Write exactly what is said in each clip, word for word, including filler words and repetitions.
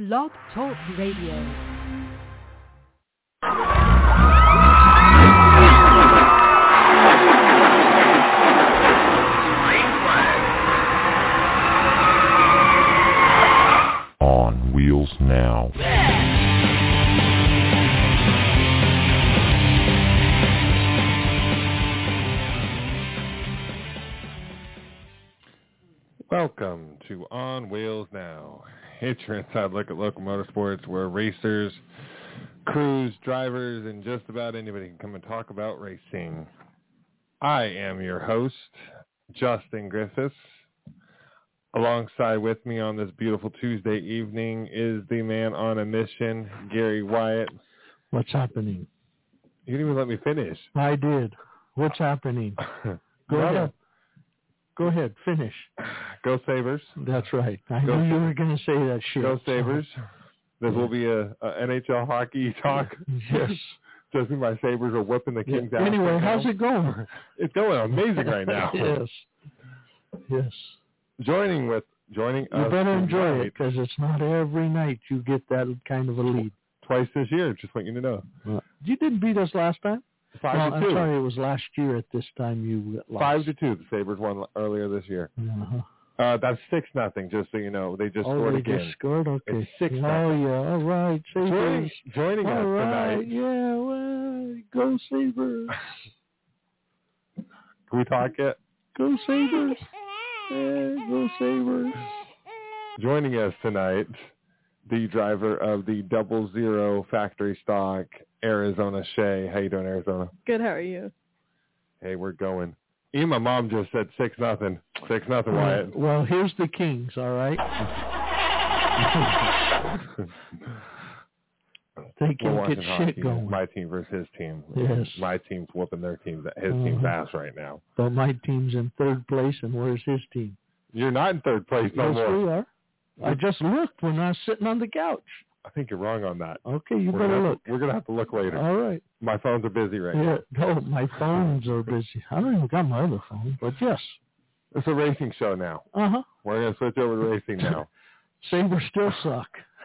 Blog Talk Radio. On Wheels Now. Welcome to On Wheels Now. It's your inside look at local motorsports where racers, crews, drivers, and just about anybody can come and talk about racing. I am your host, Justin Griffiths. Alongside with me on this beautiful Tuesday evening is the man on a mission, Gary Wyatt. What's happening? You didn't even let me finish. I did. What's happening? Go ahead. Go ahead. Finish. Go Sabres. That's right. I Go knew you were going to say that shit. Go Sabres. This Yeah. will be a, a N H L hockey talk. Yes. Just me, my Sabres are whipping the Kings Yeah. out. Anyway, right how's now. it going? It's going amazing right now. Yes. Yes. Joining with joining You us better enjoy tonight, it because it's not every night you get that kind of a lead. twice this year. Just want you to know. You didn't beat us last time? Five no, to I'm two. sorry, it was last year at this time you lost. Five to two. The Sabres won earlier this year. Uh-huh. Uh, that's six nothing. Just so you know, they just oh, scored they again. just scored? Okay. It's six Oh, nothing. yeah. All right. Joining, Sabres. joining us All right. tonight. Yeah, well, go Sabres. Can we talk yet? Go Sabres. Yeah, go Sabres. Joining us tonight, the driver of the Double Zero Factory Stock Arizona Shea. How you doing, Arizona? Good. How are you? Hey, we're going. Even my mom just said six nothing. Six nothing, Wyatt. Well, here's the Kings, all right? They can We're get watching shit hockey. going. My team versus his team. Yes. My team's whooping their team's his team's Uh-huh. ass right now. But my team's in third place, and where's his team? You're not in third place no yes, more. we are. I just looked when I was sitting on the couch. I think you're wrong on that. Okay, you we're better gonna have look. to, we're gonna have to look later. All right. My phones are busy right Yeah. now. No, my phones are busy. I don't even got my other phone, but yes. It's a racing show now. Uh-huh. We're gonna switch over to racing now. Sabres still suck.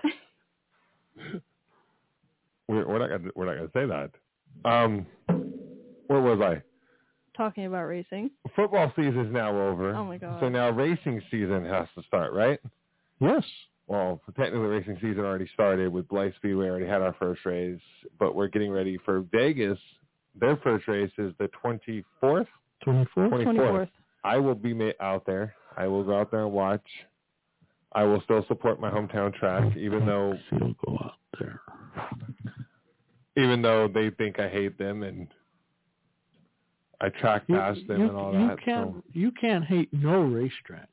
We're, we're not gonna we're not gonna say that. Um, where was I? Talking about racing. Football season's now over. Oh my god. So now racing season has to start, right? Yes. Well, technically racing season already started with Blythe Speedway. We already had our first race, but we're getting ready for Vegas. Their first race is the twenty-fourth? twenty-fourth? twenty-fourth. I will be ma- out there. I will go out there and watch. I will still support my hometown track, even though You'll go out there. even though they think I hate them and I track You, past them you, and all you that. Can't, So you can't hate no racetrack.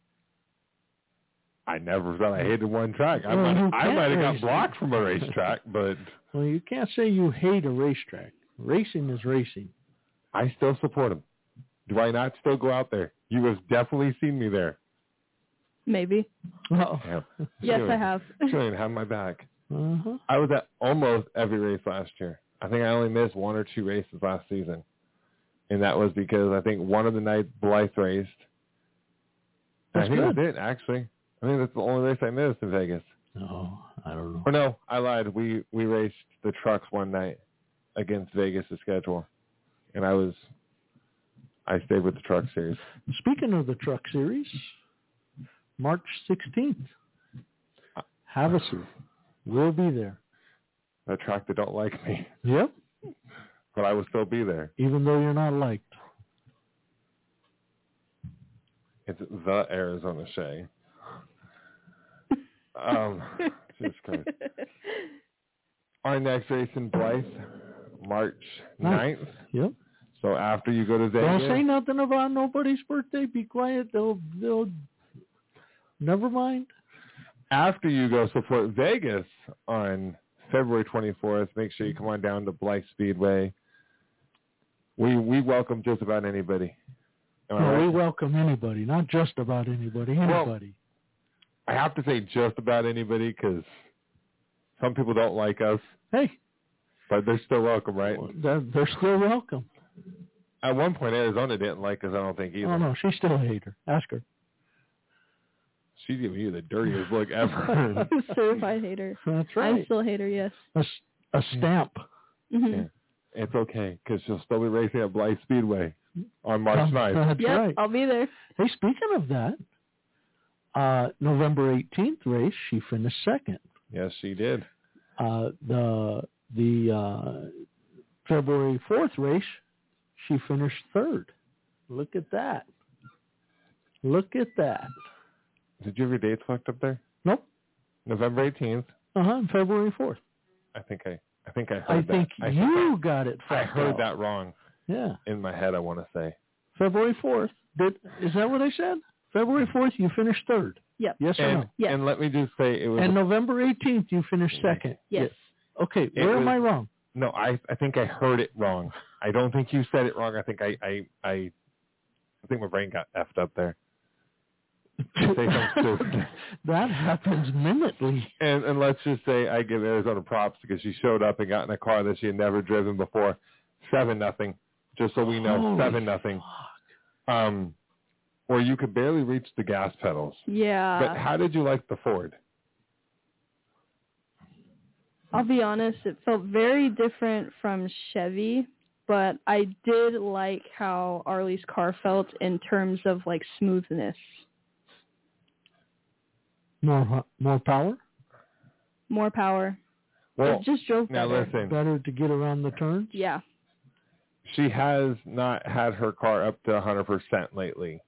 I never thought I hated one track. I Well, might, you I can't might have got race. blocked from a racetrack, but Well, you can't say you hate a racetrack. Racing is racing. I still support them. Do I not still go out there? You have definitely seen me there. Maybe. Oh. Yeah. Yes, Sure. I have. Sure, have my back. Uh-huh. I was at almost every race last year. I think I only missed one or two races last season. And that was because I think one of the nights Blythe raced. And I That's think good. that's it, actually. I think that's the only race I missed in Vegas. No, I don't know. Or no, I lied. We we raced the trucks one night against Vegas' schedule. And I was, I stayed with the truck series. Speaking of the truck series, March sixteenth, Havasu will be there. That track that don't like me. Yep. But I will still be there. Even though you're not liked. It's the Arizona Shea. Um, Jesus Christ. Our next race in Blythe, March ninth. Yep. So after you go to Vegas. Don't say nothing about nobody's birthday. Be quiet. They'll, they'll, never mind. After you go support Vegas on February twenty-fourth, make sure you come on down to Blythe Speedway. We we welcome just about anybody. All No, right? we welcome anybody, not just about anybody, anybody. I have to say just about anybody because some people don't like us, Hey, but they're still welcome, right? they're, they're still welcome. At one point, Arizona didn't like us, I don't think, either. Oh, no, she's still a hater. Ask her. She gave you the dirtiest look ever. Certified hater. That's I'm right. still a hater, yes. A, s- a stamp. hmm Yeah. It's okay, because she'll still be racing at Blythe Speedway on March ninth. That's Yep, right. I'll be there. Hey, speaking of that, uh, November eighteenth race, she finished second. Yes, she did. Uh, the the uh, February fourth race, she finished third. Look at that. Look at that. Did you have your dates fucked up there? Nope. November eighteenth. Uh-huh, February fourth. I think I, I think I heard I that. think I you think got it I, I fucked heard up. that wrong Yeah. in my head, I want to say. February fourth. Did Is that what I said? February fourth, you finished third. Yep. Yes or And, no? Yes. and let me just say, it was... And November eighteenth, you finished second. Yes. Yeah. Okay, where am was- I wrong? No, I, I think I heard it wrong. I don't think you said it wrong. I think I, I, I, I think my brain got effed up there. Say something stupid. That happens minutely. And, and let's just say I give Arizona props because she showed up and got in a car that she had never driven before. Seven nothing, just so we know, Holy seven nothing. Um, where you could barely reach the gas pedals. Yeah. But how did you like the Ford? I'll be honest, it felt very different from Chevy, but I did like how Arlie's car felt in terms of like smoothness. More hu- more power, More power. Well, it just drove now better. listen, better to get around the turns. Yeah. she has not had her car up to one hundred percent lately.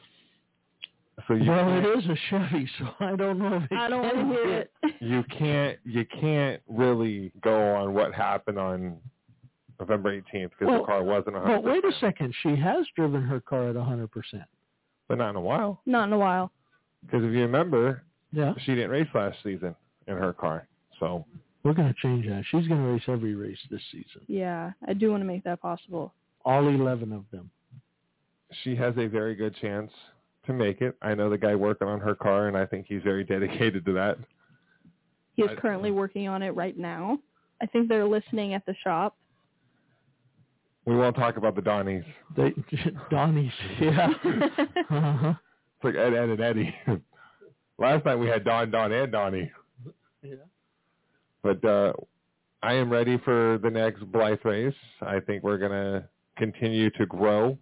So you Well, can't, it is a Chevy, so I don't know if it I don't can want to hear get- it. you can't you can't really go on what happened on November eighteenth because Well, the car wasn't one Well, hundred percent. wait a second. She has driven her car at one hundred percent. But not in a while. Not in a while. Because if you remember, Yeah, she didn't race last season in her car. So we're going to change that. She's going to race every race this season. Yeah, I do want to make that possible. All eleven of them. she has a very good chance to make it. I know the guy working on her car, and I think he's very dedicated to that. He is I- currently working on it right now. I think they're listening at the shop. We won't talk about the Donnies. They, Donnie's, yeah. uh-huh. It's like Ed, Ed, and Eddie. Last night we had Don, Don, and Donnie. Yeah. But uh, I am ready for the next Blythe race. I think we're going to continue to grow.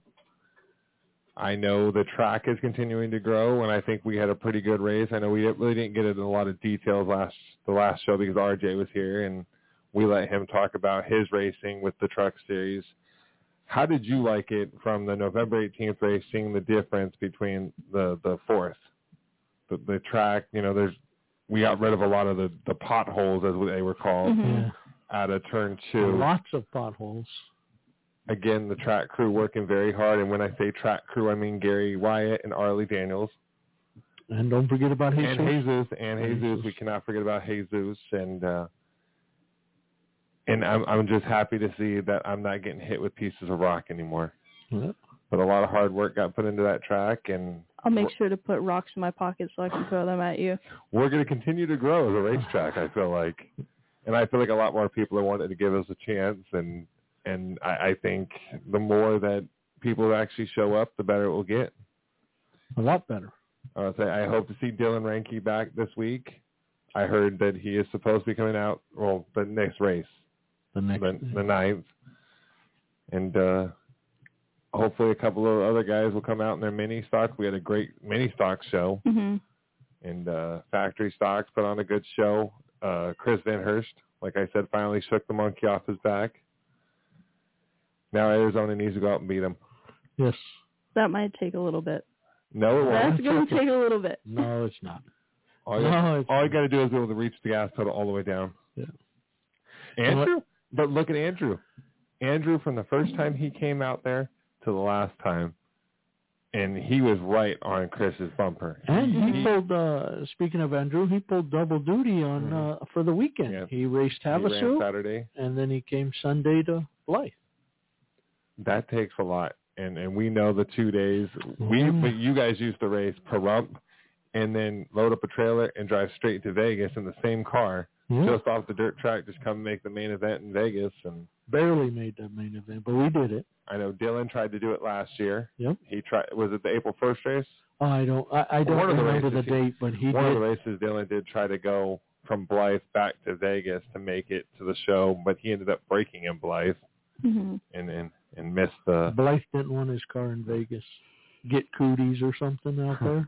I know the track is continuing to grow, and I think we had a pretty good race. I know we really didn't get into a lot of details last the last show because R J was here, and we let him talk about his racing with the Truck Series. How did you like it from the November eighteenth race, seeing the difference between the, the fourth? The, the track, you know, there's we got rid of a lot of the, the potholes, as they were called, Mhm. Yeah. out of turn two. Lots of potholes. Again, the track crew working very hard, and when I say track crew, I mean Gary Wyatt and Arlie Daniels. And don't forget about Jesus. And Jesus, and Jesus. Jesus. We cannot forget about Jesus. And uh, and I'm I'm just happy to see that I'm not getting hit with pieces of rock anymore. Yeah. But a lot of hard work got put into that track, and I'll make sure to put rocks in my pocket so I can throw them at you. we're going to continue to grow as a racetrack, I feel like. And I feel like a lot more people are wanting to give us a chance, and and I, I think the more that people actually show up, the better it will get. A lot better. I would say I hope to see Dylan Ranke back this week. I heard that he is supposed to be coming out, well, the next race, The next. the, the ninth. And uh, hopefully a couple of other guys will come out in their mini stock. We had a great mini stock show. hmm And uh, Factory Stocks put on a good show. Uh, Chris Van Hurst, like I said, finally shook the monkey off his back. Now Arizona needs to go out and beat him. Yes. That might take a little bit. No, it won't. That's going to take a little bit. No, it's not. All you, No, it's all you got to do is be able to reach the gas pedal all the way down. Yeah. Andrew? But look at Andrew. Andrew, from the first time he came out there to the last time, and he was right on Chris's bumper. And he He- pulled, uh, speaking of Andrew, he pulled double duty on Mhm. uh, for the weekend. Yeah. He raced he ran Havasu, Saturday. and then he came Sunday to Blythe. That takes a lot. And and we know the two days. We Mm. but you guys used to race Pahrump and then load up a trailer and drive straight to Vegas in the same car, Yeah. just off the dirt track, just come make the main event in Vegas. And Barely made the main event, but we did it. I know Dylan tried to do it last year. Yep. He tried. Was it the April first race? Oh, I don't. I, I don't One of the remember the races, date, but he one did. of the races, Dylan did try to go from Blythe back to Vegas to make it to the show, but he ended up breaking in Blythe Mm-hmm. and, and and missed the. Blythe didn't want his car in Vegas. Get cooties or something out there.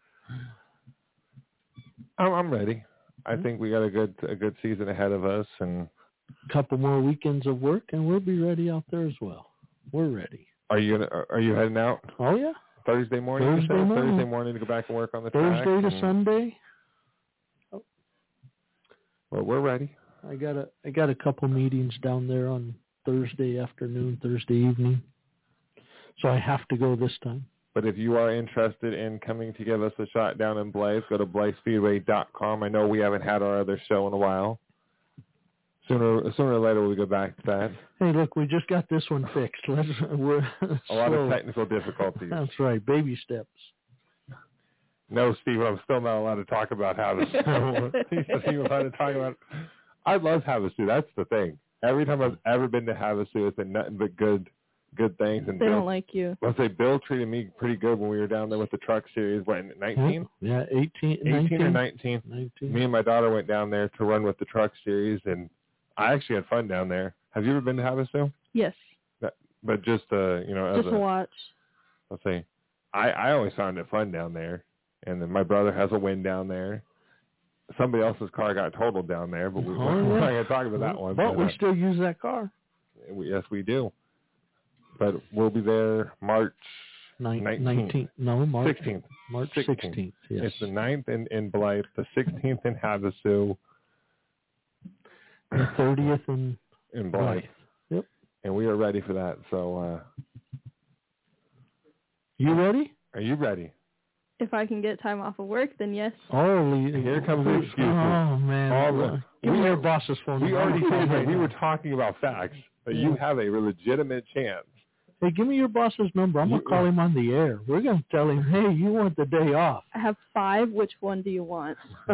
I'm, I'm ready. I Hmm. think we got a good a good season ahead of us, and Couple more weekends of work, and we'll be ready out there as well. We're ready. are you gonna, are you heading out Oh yeah, Thursday morning? you Thursday said? morning. Thursday morning to go back and work on the track. Thursday to and- Sunday. Well, we're ready. I got a I got a couple meetings down there on Thursday afternoon, Thursday evening. So I have to go this time. But if you are interested in coming to give us a shot down in Blythe, go to blythe speedway dot com. I know we haven't had our other show in a while. Sooner sooner or later we'll go back to that. Hey, look, we just got this one fixed. Let's we're A lot slow. of technical difficulties. That's right, baby steps. No, Steve, I'm still not allowed to talk about Havasu. He said he was allowed to talk about. I love Havasu. That's the thing. Every time I've ever been to Havasu, it's been nothing but good, good things. And They Bill, don't like you. I'll say Bill treated me pretty good when we were down there with the truck series. What, nineteen? Yeah, eighteen, eighteen nineteen, or nineteen. nineteen. Me and my daughter went down there to run with the truck series, and I actually had fun down there. Have you ever been to Havasu? Yes. But just, uh, you know, as Just a, watch. I'll say, I, I always found it fun down there. And then my brother has a win down there. Somebody else's car got totaled down there, but we, Oh, we're not yeah. going to talk about that one. But we uh, still use that car. we, yes, we do. But we'll be there March Nin- nineteenth. nineteenth. No, March sixteenth. March sixteenth. sixteenth. Yes. It's the ninth in, in Blythe, the sixteenth in Havasu, The thirtieth and in Blythe. Blythe. Yep. And we are ready for that. So uh, You ready? are you ready? If I can get time off of work, then yes. Holy. Here comes the excuses. Oh, man. All the- Give me we your are- boss's phone We number. already I'm said that right we now. were talking about facts, but you have a legitimate chance. Hey, give me your boss's number. I'm going to You- call him on the air. We're going to tell him, hey, you want the day off. I have five. Which one do you want?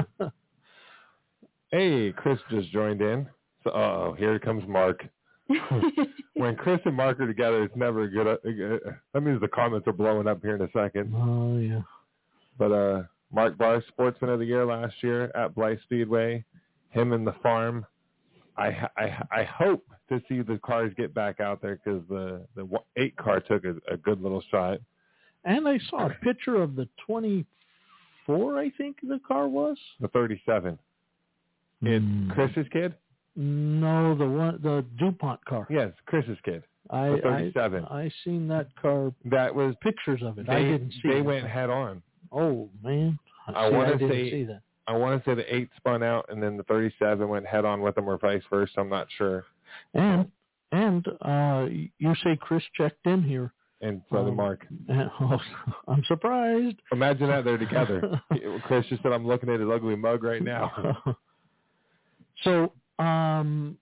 Hey, Chris just joined in. So, uh-oh, here comes Mark. When Chris and Mark are together, it's never a good. Uh, that means the comments are blowing up here in a second. Oh, yeah. But uh, Mark Barr, Sportsman of the Year last year at Blythe Speedway, him and the farm. I I I hope to see the cars get back out there because the the eight car took a, a good little shot. And I saw a picture of the twenty-four, I think the car was. The thirty-seven. It's Hmm. Chris's kid. No, the one, the DuPont car. Yes, Chris's kid. I, the thirty-seven. I I seen that car, That was pictures of it. they, I didn't see They it. went head on. Oh, man. I See, wanna I didn't say- see that. I want to say the eight spun out, and then the thirty-seven went head on with them, or vice versa. I'm not sure. And and uh, you say Chris checked in here. And so did Um, Mark. And, oh, I'm surprised. Imagine that they're together. Chris just said, "I'm looking at his ugly mug right now." So, um,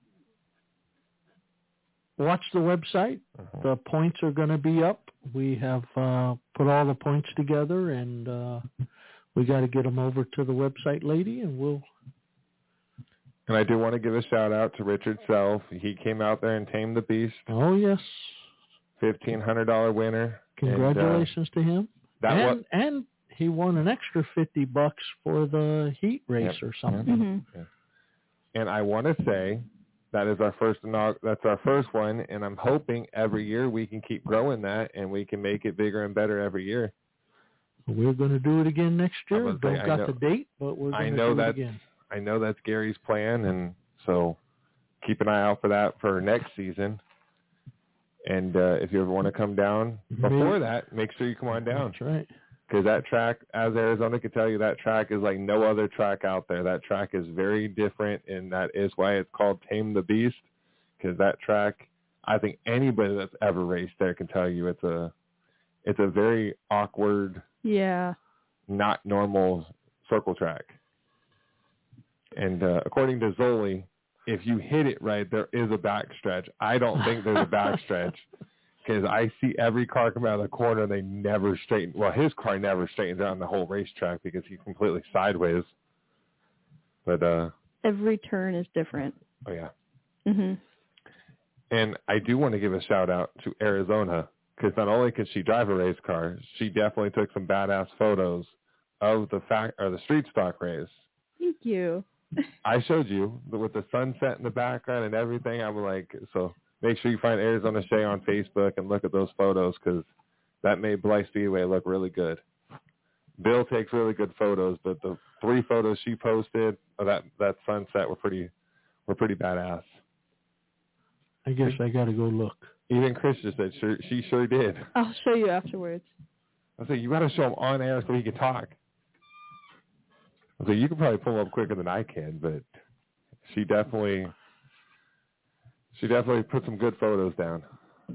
watch the website. Uh-huh. The points are going to be up. We have uh, put all the points together, and uh, we got to get them over to the website lady, and we'll. And I do want to give a shout out to Richard Self. He came out there and tamed the beast. Oh yes, fifteen hundred dollar winner. congratulations to him. And, uh, that and was and he won an extra fifty bucks for the heat race Yep. or something. hmm And I want to say that is our first inaug- that's our first one, and I'm hoping every year we can keep growing that and we can make it bigger and better every year. We're going to do it again next I year. was Don't like, I got know- the date, but we're I going to know do it that's again. I know that's Gary's plan, and so keep an eye out for that for next season. And uh, if you ever want to come down before Maybe- that, make sure you come on down. That's right. Because that track, as Arizona can tell you, that track is like no other track out there. That track is very different, and that is why it's called Tame the Beast. Because that track, I think anybody that's ever raced there can tell you it's a, it's a very awkward, Yeah. not normal circle track. And uh, according to Zoli, if you hit it right, there is a backstretch. I don't think there's a backstretch. Because I see every car come out of the corner, and they never straighten. Well, his car never straightens out on the whole racetrack because he's completely sideways. But, uh, Every turn is different. oh, yeah. hmm And I do want to give a shout-out to Arizona because not only can she drive a race car, she definitely took some badass photos of the fact or the street stock race. Thank you. I showed you with the sunset in the background and everything. I was like, so make sure you find Arizona Shay on Facebook and look at those photos because that made Blythe Speedway look really good. Bill takes really good photos, but the three photos she posted of that, that sunset were pretty were pretty badass. I guess I got to go look. Even Chris just said sure, she sure did. I'll show you afterwards. I said, you got to show him on air so he can talk. I said, you can probably pull up quicker than I can, but she definitely, she definitely put some good photos down.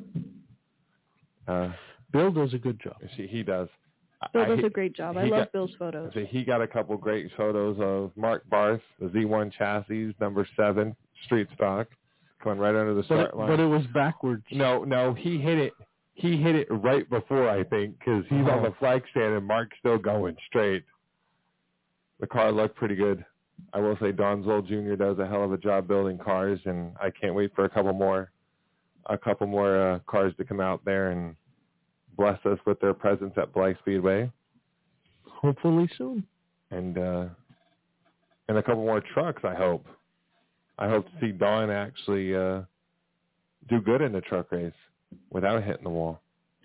Uh, Bill does a good job. She, he does. Bill I, does he, a great job. I love got, Bill's photos. I he got a couple great photos of Mark Barth, the Z one chassis, number seven, street stock, coming right under the start but it, line. But it was backwards. No, no, he hit it. He hit it right before, I think, because he's oh. on the flag stand and Mark's still going straight. The car looked pretty good. I will say Don Zoll Junior does a hell of a job building cars, and I can't wait for a couple more, a couple more uh, cars to come out there and bless us with their presence at Blythe Speedway. Hopefully soon. And uh, and a couple more trucks, I hope. I hope to see Don actually uh, do good in the truck race without hitting the wall.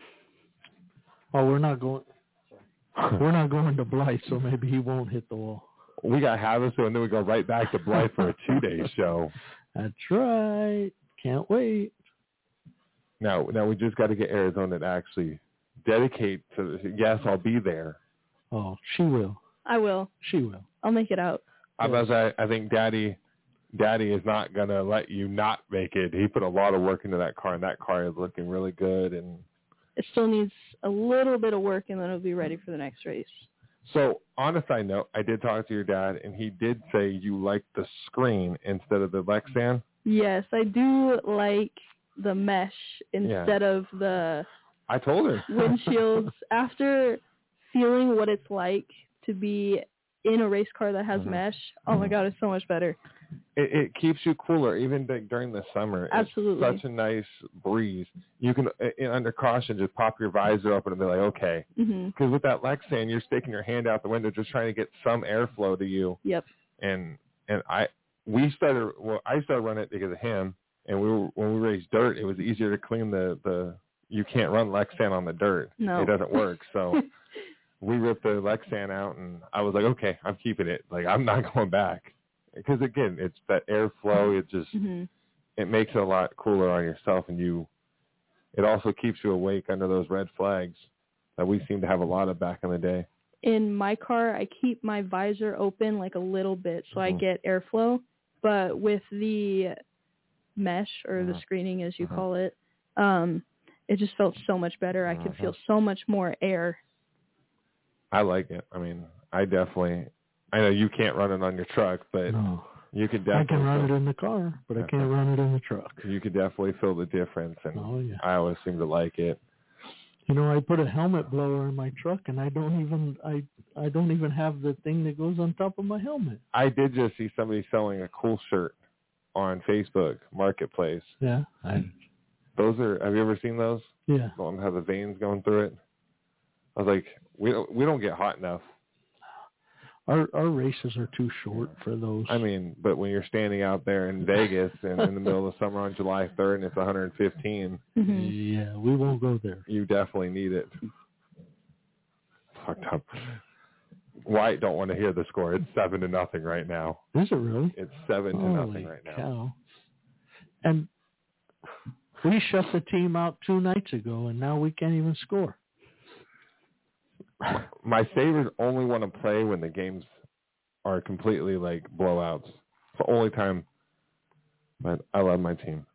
Oh, we're not going. We're not going to Blythe, so maybe he won't hit the wall. We got Havasu, and then we go right back to Blythe for a two-day show. That's right. Can't wait. Now, now we just got to get Arizona to actually dedicate to. Yes, I'll be there. Oh, she will. I will. She will. I'll make it out. I, was, I, I think Daddy, Daddy is not gonna let you not make it. He put a lot of work into that car, and that car is looking really good. And it still needs a little bit of work, and then it'll be ready for the next race. So, on a side note, I did talk to your dad, and he did say you like the screen instead of the Lexan. Yes, I do like the mesh instead yeah. of the I told her. windshields. After feeling what it's like to be in a race car that has mm-hmm. mesh, oh my God, it's so much better. It, it keeps you cooler, even during the summer. Absolutely. It's such a nice breeze. You can, in, under caution, just pop your visor open and be like, okay. Because mm-hmm. with that Lexan, you're sticking your hand out the window just trying to get some airflow to you. Yep. And and I we started well, I started running it because of him. And we were, when we raced dirt, it was easier to clean the, the you can't run Lexan on the dirt. No. It doesn't work. So we ripped the Lexan out, and I was like, okay, I'm keeping it. Like, I'm not going back. Because, again, it's that airflow. It just mm-hmm. it makes it a lot cooler on yourself, and you. It also keeps you awake under those red flags that we seem to have a lot of back in the day. In my car, I keep my visor open like a little bit so mm-hmm. I get airflow. But with the mesh or mm-hmm. the screening, as you mm-hmm. call it, um, it just felt so much better. I could mm-hmm. feel so much more air. I like it. I mean, I definitely. I know you can't run it on your truck, but no. you could definitely. I can run feel, it in the car, but I can't run it in the truck. You could definitely feel the difference, and oh, yeah. I always seem to like it. You know, I put a helmet blower in my truck, and I don't even I I don't even have the thing that goes on top of my helmet. I did just see somebody selling a cool shirt on Facebook Marketplace. Yeah, I. Those are. Have you ever seen those? Yeah. The one that has the veins going through it. I was like, we don't we don't get hot enough. Our our races are too short for those. I mean, but when you're standing out there in Vegas and in the middle of summer on July third and it's one hundred fifteen, mm-hmm. yeah, we won't go there. You definitely need it. Fucked up. White don't want to hear the score. It's seven to nothing right now. Is it really? It's seven to Holy nothing right now. Cow. And we shut the team out two nights ago, and now we can't even score. My Sabres only want to play when the games are completely like blowouts. It's the only time. But I love my team.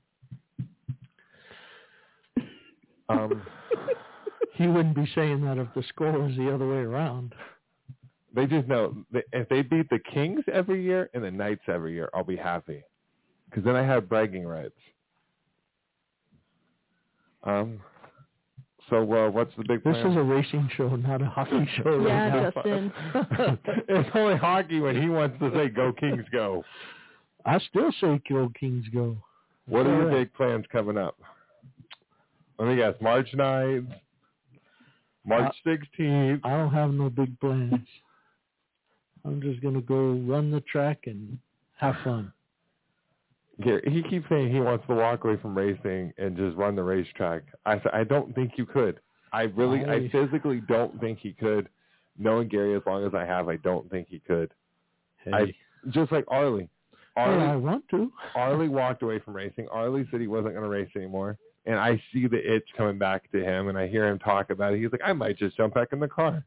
Um, he wouldn't be saying that if the score was the other way around. They just know that if they beat the Kings every year and the Knights every year, I'll be happy. Because then I have bragging rights. Um. So uh, what's the big plan? This is a racing show, not a hockey show. Yeah, right now. Justin. It's only hockey when he wants to say, go Kings, go. I still say, go Kings, go. What All are your right. big plans coming up? Let me guess. March ninth, March sixteenth. I don't have no big plans. I'm just going to go run the track and have fun. Yeah, he keeps saying he wants to walk away from racing and just run the racetrack. I said, I don't think you could. I really, I, I physically don't think he could. Knowing Gary as long as I have, I don't think he could. Hey. I just like Arlie. Arlie, hey, I want to. Arlie walked away from racing. Arlie said he wasn't going to race anymore. And I see the itch coming back to him, and I hear him talk about it. He's like, I might just jump back in the car.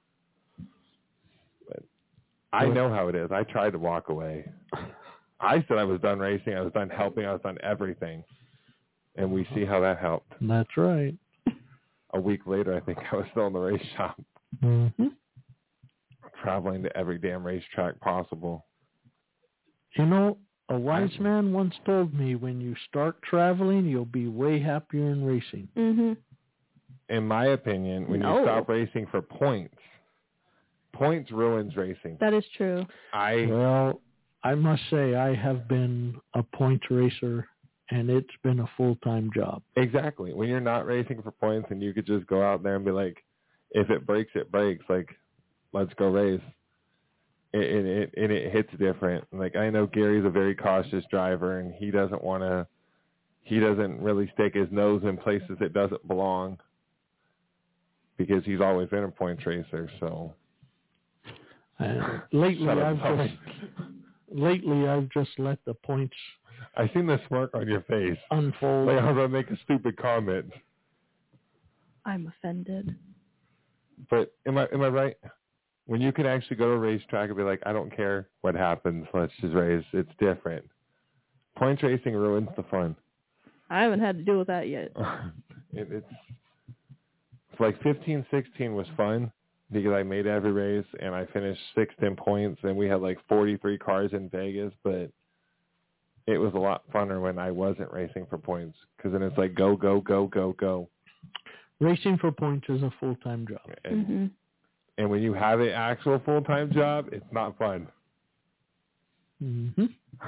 But I know how it is. I tried to walk away. I said I was done racing. I was done helping. I was done everything. And we see how that helped. That's right. A week later, I think I was still in the race shop. Mm-hmm. Traveling to every damn racetrack possible. You know, a wise man once told me, when you start traveling, you'll be way happier in racing. Mm-hmm. In my opinion, when no. you stop racing for points, points ruins racing. That is true. I Well, I must say I have been a points racer, and it's been a full-time job. Exactly. When you're not racing for points and you could just go out there and be like, if it breaks, it breaks. Like, let's go race. And it, it, it hits different. Like, I know Gary's a very cautious driver, and he doesn't want to, he doesn't really stick his nose in places it doesn't belong because he's always been a points racer. So Uh, lately, Shut up, I've Tommy. just lately I've just let the points I seen the smirk on your face. unfold. Like I was going to make a stupid comment. I'm offended. But am I am I right? When you can actually go to a racetrack and be like, I don't care what happens, let's just race. It's different. Points racing ruins the fun. I haven't had to deal with that yet. it, it's, it's like fifteen, sixteen was fun because I made every race and I finished sixth in points, and we had like forty-three cars in Vegas, but it was a lot funner when I wasn't racing for points because then it's like go, go, go, go, go. Racing for points is a full-time job. And, Mm-hmm. and when you have an actual full-time job, it's not fun. Mm-hmm.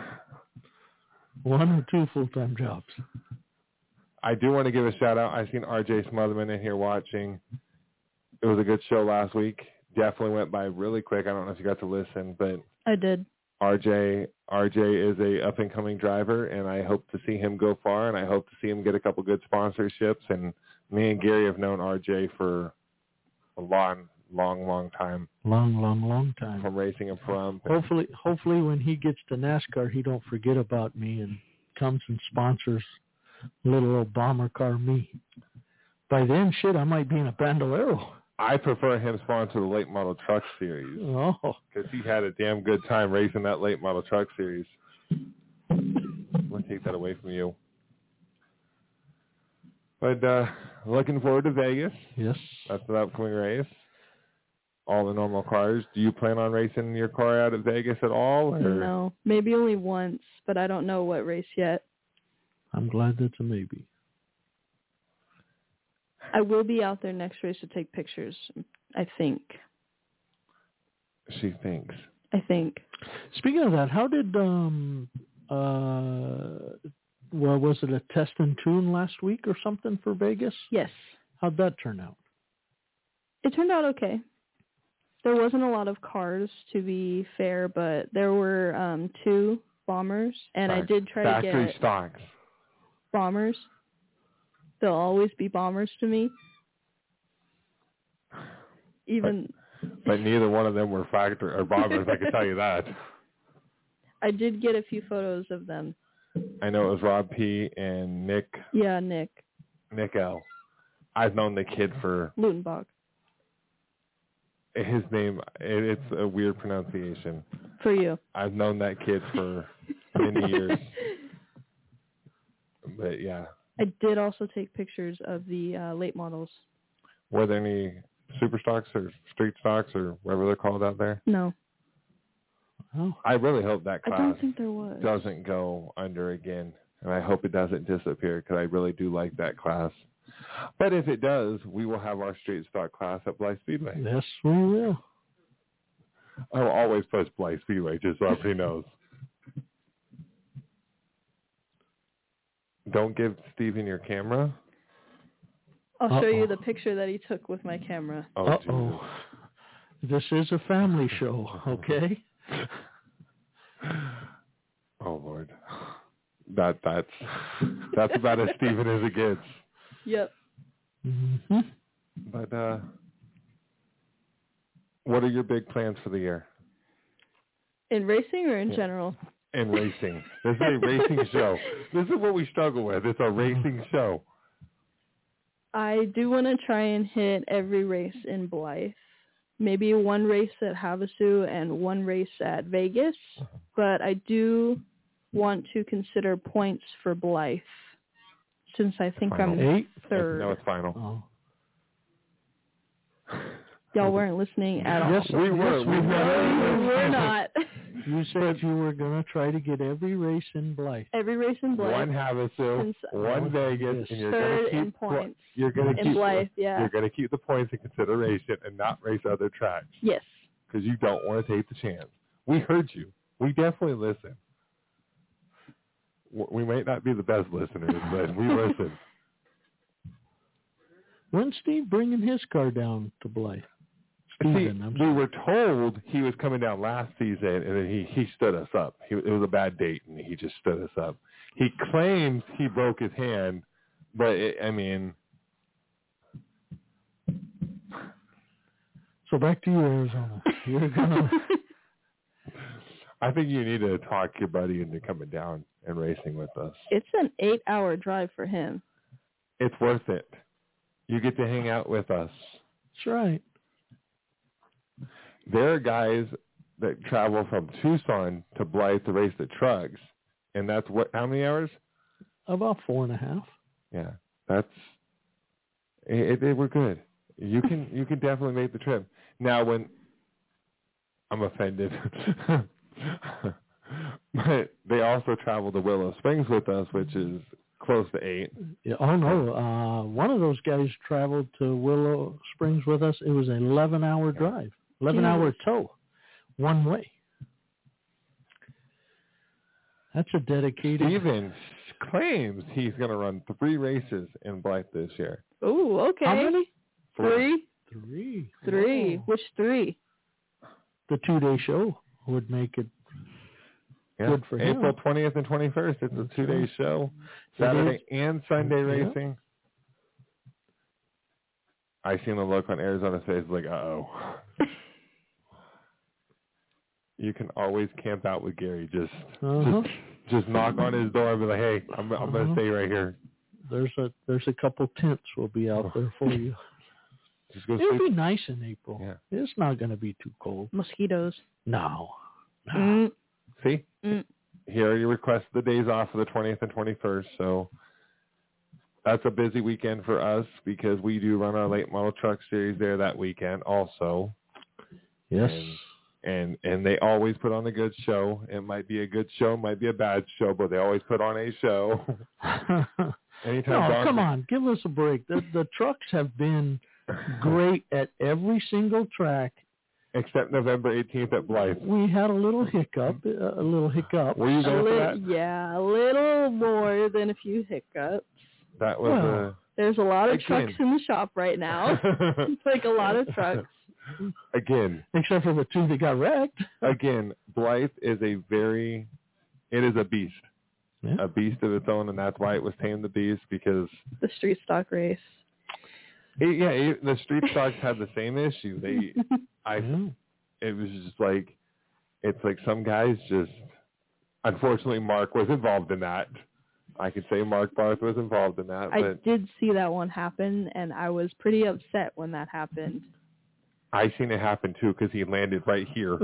One or two full-time jobs. I do want to give a shout-out. I've seen R J Smotherman in here watching. It was a good show last week. Definitely went by really quick. I don't know if you got to listen, but I did. R J R J is a up-and-coming driver, and I hope to see him go far, and I hope to see him get a couple good sponsorships. And me and Gary have known R J for a long, long, long time. Long, long, long time. From racing him from. Hopefully, hopefully when he gets to NASCAR, he don't forget about me and comes and sponsors little old bomber car me. By then, shit, I might be in a Bandolero. I prefer him sponsor the late model truck series. Oh. Because he had a damn good time racing that late model truck series. I'm going to take that away from you. But uh, looking forward to Vegas. Yes. That's an upcoming race. All the normal cars. Do you plan on racing your car out at Vegas at all? Or? No, maybe only once, but I don't know what race yet. I'm glad that's a maybe. I will be out there next race to take pictures, I think. She thinks. I think. Speaking of that, how did, um, uh, well, was it a test and tune last week or something for Vegas? Yes. How'd that turn out? It turned out okay. There wasn't a lot of cars, to be fair, but there were um, two bombers, and I did try Factory to get stocks. bombers. They'll always be bombers to me. Even, But, but neither one of them were factory or bombers, I can tell you that. I did get a few photos of them. I know it was Rob P. and Nick Yeah, Nick Nick L. I've known the kid for Lutenbach. his name. It, it's a weird pronunciation. For you. I've known that kid for many years. But yeah. I did also take pictures of the uh, late models. Were there any super stocks or street stocks or whatever they're called out there? No. Oh. I really hope that I class don't think there was. doesn't go under again. And I hope it doesn't disappear because I really do like that class. But if it does, we will have our street stock class at Blythe Speedway. Yes, we will. I will always push Blythe Speedway just so everybody knows. Don't give Steven your camera. I'll show Uh-oh. you the picture that he took with my camera. Oh, Uh-oh. This is a family show, okay? Oh Lord, that that's that's about as Steven as it gets. Yep. Mm-hmm. But uh, what are your big plans for the year? In racing or in Yeah. general? In racing. This is a racing show. This is what we struggle with. It's a racing show. I do want to try and hit every race in Blythe. Maybe one race at Havasu and one race at Vegas. But I do want to consider points for Blythe, since I think Final. I'm Eight? third. No, it's final. Oh. Y'all weren't listening at all. Yes, We were. yes, We we were. were. You were not. You said you were going to try to get every race in Blythe. Every race in Blythe. One Havasu, Since- one Vegas, and you're going Third to keep in points. You're going to In keep Blythe, yeah. You're going to keep the points in consideration and not race other tracks Yes. because you don't want to take the chance. We heard you. We definitely listen. W- We might not be the best listeners, but we listen. When's Steve bringing his car down to Blythe? See, Steven, I'm we were told he was coming down last season, and then he, he stood us up. He, it was a bad date, and he just stood us up. He claims he broke his hand, but, it, I mean... So back to you, Arizona. You're gonna. I think you need to talk your buddy into coming down and racing with us. It's an eight-hour drive for him. It's worth it. You get to hang out with us. That's right. There are guys that travel from Tucson to Blythe to race the trucks, and that's what? How many hours? About four and a half. Yeah, that's. It, it, we're good. You can you can definitely make the trip. Now, when I'm offended, but they also travel to Willow Springs with us, which is close to eight. Yeah, oh no, uh, one of those guys traveled to Willow Springs with us. It was an eleven-hour drive, eleven-hour tow, one way. That's a dedicated. Steven claims he's going to run three races in Blythe this year. Ooh, okay. How many? Three? Three. Three. Wow. Which three? The two-day show would make it Yeah. good for him. April twentieth and twenty-first. It's That's a two-day right. show. It Saturday is. and Sunday Yeah. racing. I seen the look on Arizona's face like, uh-oh. You can always camp out with Gary. Just Uh-huh. just, just knock on his door and be like, hey, I'm, I'm going to Uh-huh. stay right here. There's a there's a couple tents will be out there for you. Just go It'll sleep. be nice in April. Yeah. It's not going to be too cold. Mosquitoes. No. no. Mm, See? mm. He already requested the days off for the twentieth and twenty-first, so that's a busy weekend for us because we do run our late model truck series there that weekend also. Yes. And, and and they always put on a good show. It might be a good show, it might be a bad show, but they always put on a show. Anytime no, Don- come on, give us a break. The the trucks have been great at every single track. Except November eighteenth at Blythe. We had a little hiccup, a little hiccup. Were you A there for li- that? yeah, a little more than a few hiccups. That was Well, There's a lot of Again. trucks in the shop right now. a It's like a lot of trucks. again. Except for the two that got wrecked. Again, Blythe is a very, it is a beast. Yeah. A beast of its own, and that's why it was Tame the Beast, because, The street stock race. it, yeah, it, the street stocks had the same issue. They, I, Yeah. it was just like, it's like some guys just, unfortunately Mark was involved in that. I could say Mark Barth was involved in that, I but did see that one happen, and I was pretty upset when that happened. I seen it happen too because he landed right here.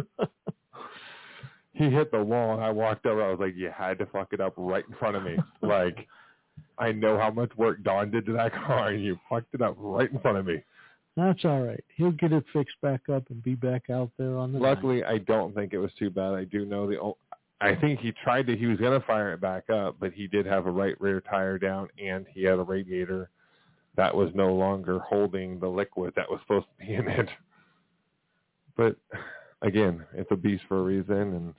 He hit the wall, and I walked over. I was like, you had to fuck it up right in front of me. Like, I know how much work Don did to that car, and you fucked it up right in front of me. That's all right. He'll get it fixed back up and be back out there on the night. Luckily, I don't think it was too bad. I do know the. o- I think he tried to. He was going to fire it back up, but he did have a right rear tire down, and he had a radiator that was no longer holding the liquid that was supposed to be in it. But again, it's a beast for a reason. And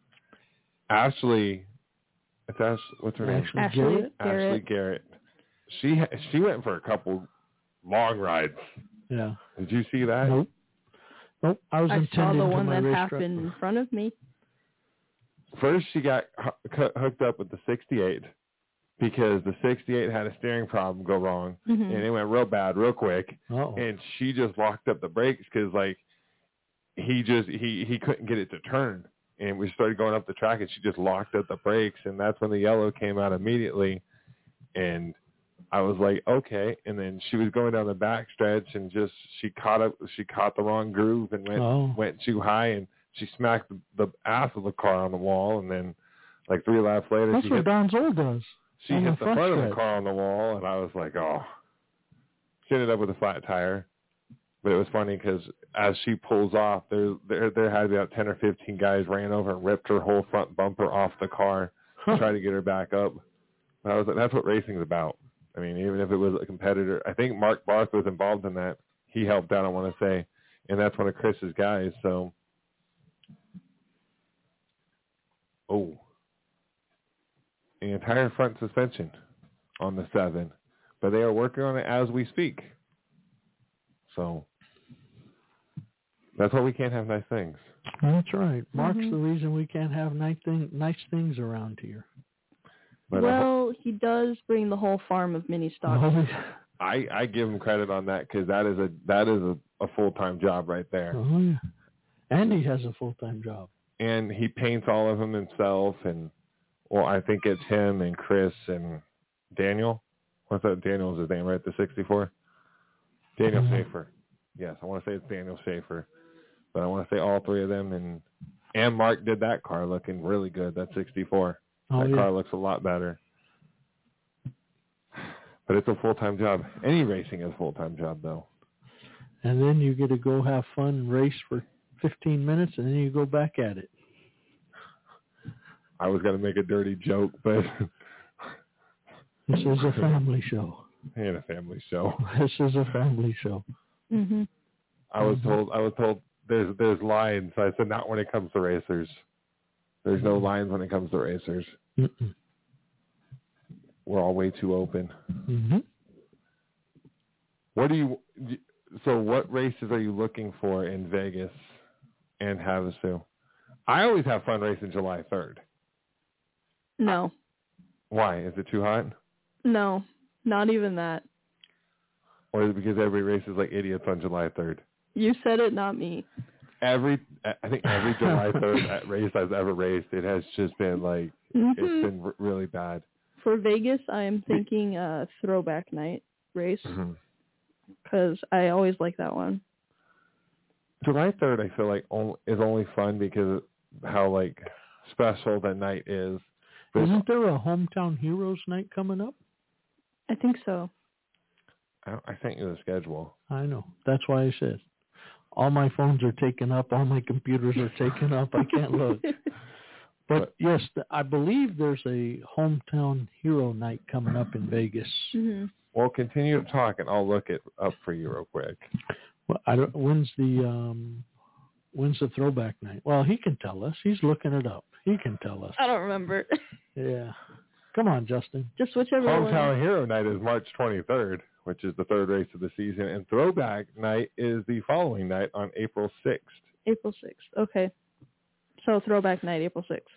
Ashley, it's Ash. What's her name? Ashley Ashley Garrett? Garrett. Ashley Garrett. She ha- she went for a couple long rides. Yeah. Did you see that? Nope. Nope. I was I saw intending the to one my that race happened truck. in front of me. First, she got h- hooked up with the sixty-eight because the sixty-eight had a steering problem go wrong, Mm-hmm. and it went real bad real quick. Uh-oh. And she just locked up the brakes because, like, he just he he couldn't get it to turn. And we started going up the track, and she just locked up the brakes, and that's when the yellow came out immediately. And I was like, okay. And then she was going down the back stretch, and just she caught up, she caught the wrong groove and went Oh. went too high, and she smacked the, the ass of the car on the wall. And then, like three laps later, That's she what hit, Don Zoll does. she on hit the the front front of stretch. the car on the wall, and I was like, oh. She ended up with a flat tire. But it was funny because as she pulls off, there, there there had about ten or fifteen guys ran over and ripped her whole front bumper off the car to try to get her back up. But I was like, that's what racing's about. I mean, even if it was a competitor, I think Mark Barth was involved in that. He helped out, I want to say, and that's one of Chris's guys. So, oh, the entire front suspension on the seven, but they are working on it as we speak. So that's why we can't have nice things. That's right. Mark's Mhm. the reason we can't have nice, thing, nice things around here. But well, he does bring the whole farm of mini stocks. Oh, yeah. I, I give him credit on that because that is a that is a, a full time job right there. Oh, yeah. And he has a full-time job. And he paints all of them himself. And well, I think it's him and Chris and Daniel. What's that? Daniel's his name, right? The sixty-four. Daniel Mhm. Schaefer. Yes, I want to say it's Daniel Schaefer, but I want to say all three of them. And and Mark did that car looking really good. That sixty-four. Oh, that yeah. car looks a lot better. But it's a full-time job. Any racing is a full-time job, though. And then you get to go have fun, race for fifteen minutes, and then you go back at it. I was going to make a dirty joke, but This is a family show. it ain't a family show. This is a family show. Mm-hmm. I was Mhm. told I was told there's there's lines. I said not when it comes to racers. There's no lines when it comes to racers. Mm-mm. We're all way too open. Mm-hmm. What do you? So what races are you looking for in Vegas and Havasu? I always have fun racing July third. No, Why? Is it too hot? no, not even that. Or is it because everybody races like idiots on July third? You said it, not me. Every, I think every July third at race I've ever raced, it has just been like, it's Mhm. been r- really bad. For Vegas, I am thinking uh, throwback night race Mm-hmm. because I always like that one. July third, I feel like only, is only fun because of how like special that night is. But Isn't there a Hometown Heroes night coming up? I think so. I, I sent you the schedule. I know. That's why I said. All my phones are taken up. All my computers are taken up. I can't look. But yes, th- I believe there's a Hometown Hero night coming up in Vegas. hmm Well, continue to talk, and I'll look it up for you real quick. Well, I don't, when's the um, when's the throwback night? Well, he can tell us. He's looking it up. He can tell us. I don't remember. Yeah. Come on, Justin. Just whichever one. Hometown Hero Night is March twenty-third, which is the third race of the season, and Throwback Night is the following night on April sixth. April sixth. Okay. So throwback night, April sixth.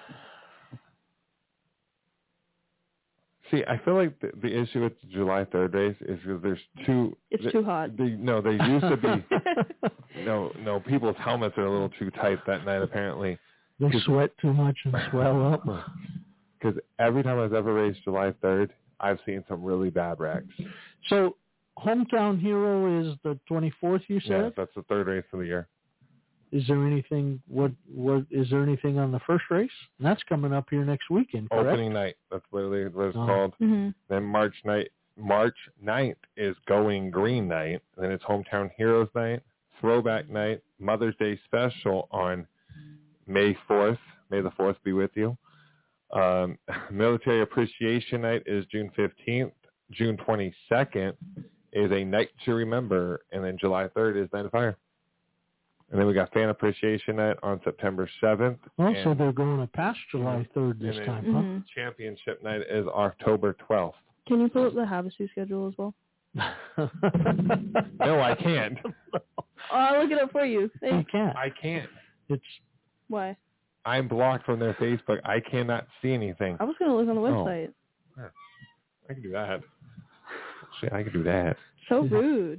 See, I feel like the, the issue with the July third race is because there's two. It's the, too hot. The, no, there used to be. no, no, people's helmets are a little too tight that night, apparently. They sweat too much and swell up. Because every time I've ever raced July third, I've seen some really bad wrecks. So, Hometown Hero is the twenty-fourth, you Yeah, said? that's the third race of the year. Is there anything, what, what, is there anything on the first race? And that's coming up here next weekend, correct? Opening night. That's literally what it's Oh. called. hmm Then March night, March ninth is Going Green Night. Then it's Hometown Heroes Night, Throwback Night, Mother's Day Special on May fourth. May the fourth be with you. Um, Military Appreciation Night is June fifteenth. June twenty-second is a night to remember. And then July third is Night of Fire. And then we got Fan Appreciation Night on September seventh. Oh, so and, they're going to past July third this and then- time, huh? hmm Championship Night is October twelfth. Can you pull up the Havasu schedule as well? No, I can't. Oh, I'll look it up for you. You Hey, can't. I can't. It's why? I'm blocked from their Facebook. I cannot see anything. I was going to look on the website. Oh. I can do that. Shit, I can do that. So rude.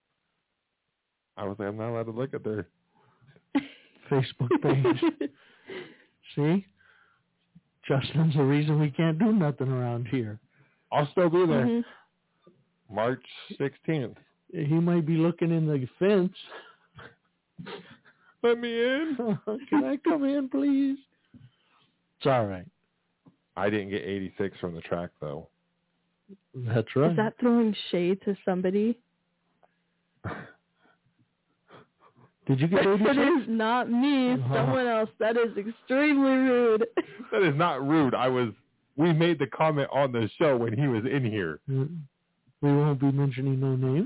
I was like, I'm not allowed to look at their... Facebook page. See? Justin's the reason we can't do nothing around here. I'll still be there. Mm-hmm. March sixteenth. He might be looking in the fence. Let me in. Can I come in, please? It's all right. I didn't get eighty-six from the track, though. That's right. Is that throwing shade to somebody? Did you get eighty-six? That is not me. Uh-huh. Someone else. That is extremely rude. That is not rude. I was... We made the comment on the show when he was in here. We won't be mentioning no names.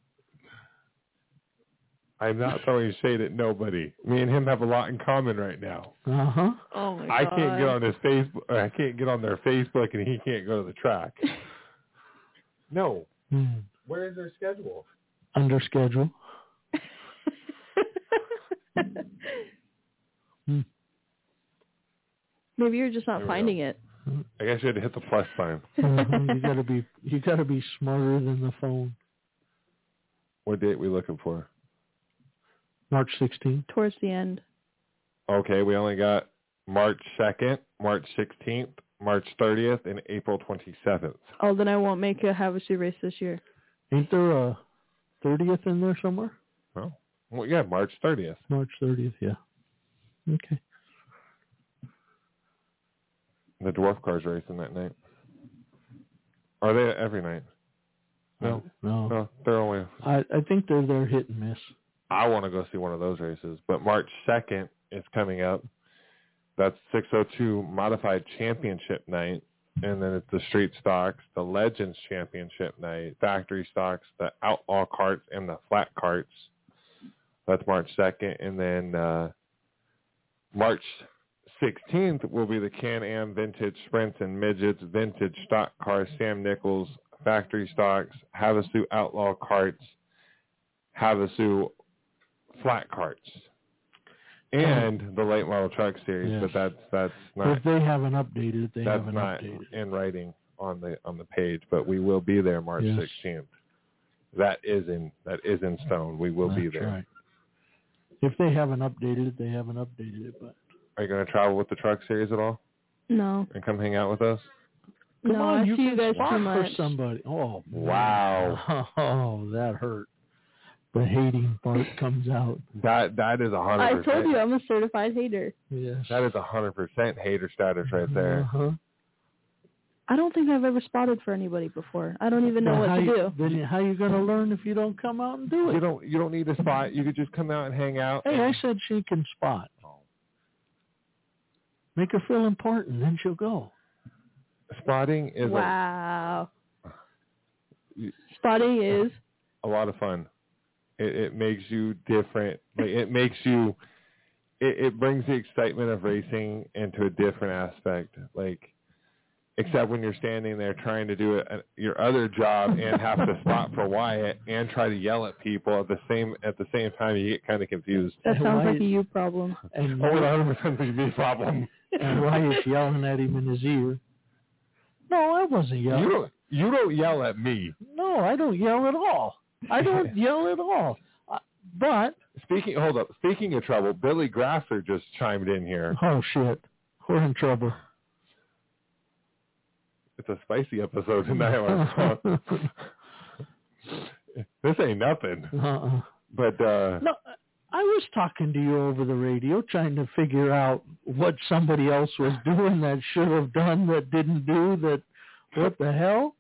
I'm not throwing shade at nobody. Me and him have a lot in common right now. Uh-huh. Oh, my I God. can't get on his Facebook. I can't get on their Facebook, and he can't go to the track. No. Hmm. Where is their schedule? Under schedule. Hmm. Maybe you're just not There we finding go. it. I guess you had to hit the plus sign. Uh-huh. You gotta be you gotta be smarter than the phone. What date we looking for? March sixteenth. Towards the end. Okay, we only got March second, March sixteenth, March thirtieth, and April twenty-seventh. Oh, then I won't make a Havasu race this year. Ain't there a thirtieth in there somewhere? Oh, well, yeah, March thirtieth. March thirtieth, yeah. Okay. The dwarf cars racing that night. Are they every night? No, No. no, they're only. I, I think they're there hit and miss. I want to go see one of those races, but March second is coming up. That's six oh two Modified Championship night, and then it's the Street Stocks, the Legends Championship night, Factory Stocks, the Outlaw Carts, and the Flat Carts. That's March second, and then uh, March sixteenth will be the Can-Am Vintage Sprints and Midgets, Vintage Stock Cars, Sam Nichols, Factory Stocks, Havasu Outlaw Carts, Havasu Flat Carts, and the Late Model Truck Series. Yes. But that's that's not If they haven't updated it, they that's haven't not updated it. in writing on the on the page. But we will be there March Yes. sixteenth. That is in that is in stone. We will be That's there. right. If they haven't updated it, they haven't updated it. But Are you going to travel with the Truck Series at all No. and come hang out with us? come no, on, I you see you can guys spot too for much. somebody. Oh Wow. Oh, that hurt. The hating part comes out. That that is a hundred I percent. told you I'm a certified hater. Yes. That is a hundred percent hater status right there. Uh-huh. I don't think I've ever spotted for anybody before. I don't even know Then what how to you, do. Then how you going to learn if you don't come out and do it? You don't you don't need a spot. You could just come out and hang out. Hey, I said she can spot. Make her feel important, then she'll go. Spotting is Wow. You- Spotting is a, a lot of fun. It, it makes you different. Like it makes you. It, it brings the excitement of racing into a different aspect. Like, except when you're standing there trying to do a, your other job and have to spot for Wyatt and try to yell at people at the same at the same time, you get kind of confused. that And sounds why like a is- you problem. And Oh, one hundred percent be me problem. and Wyatt's yelling at him in his ear. No, I wasn't yelling. You don't you don't yell at me. No, I don't yell at all. I don't yell at all. Uh, but Speaking, hold up. Speaking of trouble, Billy Grasser just chimed in here. oh shit, we're in trouble. It's a spicy episode tonight. This ain't nothing. uh-uh. But uh, No, I was talking to you over the radio, trying to figure out what somebody else was doing that should have done that didn't do that. What the hell?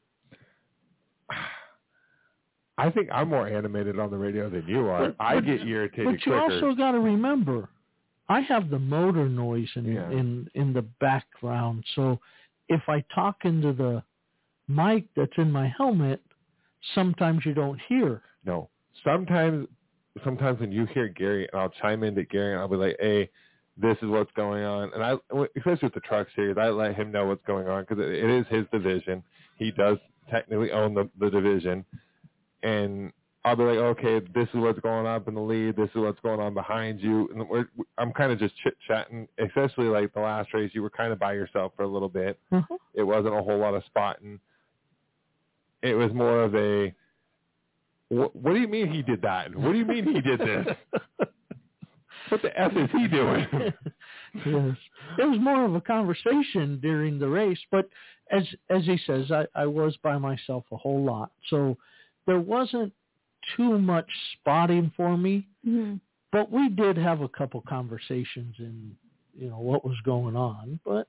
I think I'm more animated on the radio than you are. But- I but- get irritated But you quicker. also got to remember, I have the motor noise in Yeah. in in the background. So if I talk into the mic that's in my helmet, sometimes you don't hear. No. Sometimes, sometimes when you hear Gary, and I'll chime into Gary, and I'll be like, "Hey, this is what's going on." And I, especially with the Truck Series, I let him know what's going on because it, it is his division. He does technically own the, the division, and I'll be like, okay, this is what's going on up in the lead. This is what's going on behind you. And we're, I'm kind of just chit-chatting, especially like the last race. You were kind of by yourself for a little bit. Mm-hmm. It wasn't a whole lot of spotting. It was more of a, what, what do you mean he did that? What do you mean he did this? What the F is he doing? Yes. It was more of a conversation during the race, but as as he says, I, I was by myself a whole lot. So there wasn't too much spotting for me, Mm-hmm. but we did have a couple conversations in, you know, what was going on. But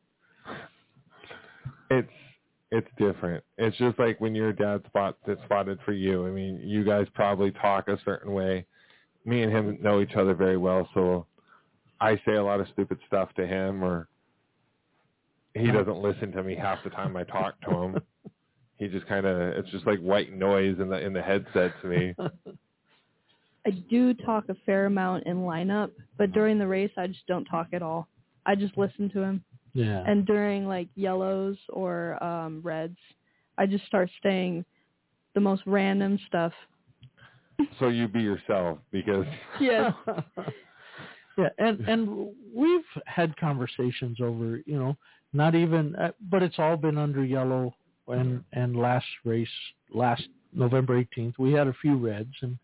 it's it's different. It's just like when your dad spot that's spotted for you. I mean, you guys probably talk a certain way. Me and him know each other very well, so I say a lot of stupid stuff to him, or he doesn't listen to me half the time I talk to him. He just kind of, it's just like white noise in the in the headset to me. I do talk a fair amount in lineup, but during the race, I just don't talk at all. I just listen to him. yeah, And during like yellows or um, reds, I just start saying the most random stuff. So you be yourself, because Yes. yeah, and and we've had conversations over, you know, not even, uh, but it's all been under yellow. And and last race, last November eighteenth, we had a few reds, and